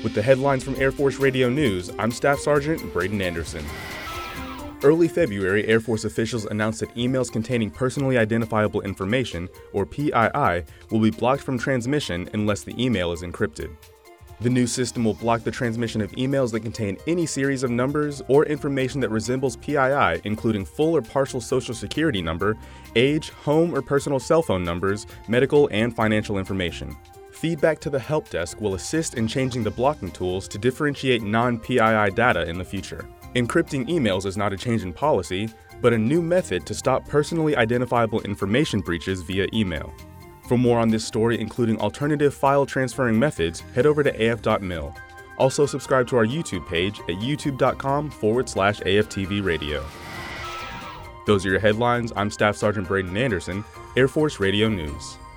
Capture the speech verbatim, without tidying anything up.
With the headlines from Air Force Radio News, I'm Staff Sergeant Braden Anderson. Early February, Air Force officials announced that emails containing personally identifiable information, or P I I, will be blocked from transmission unless the email is encrypted. The new system will block the transmission of emails that contain any series of numbers or information that resembles P I I, including full or partial social security number, age, home or personal cell phone numbers, medical and financial information. Feedback to the help desk will assist in changing the blocking tools to differentiate non-P I I data in the future. Encrypting emails is not a change in policy, but a new method to stop personally identifiable information breaches via email. For more on this story, including alternative file transferring methods, head over to A F dot mil. Also subscribe to our YouTube page at youtube.com forward slash AFTV radio. Those are your headlines. I'm Staff Sergeant Braden Anderson, Air Force Radio News.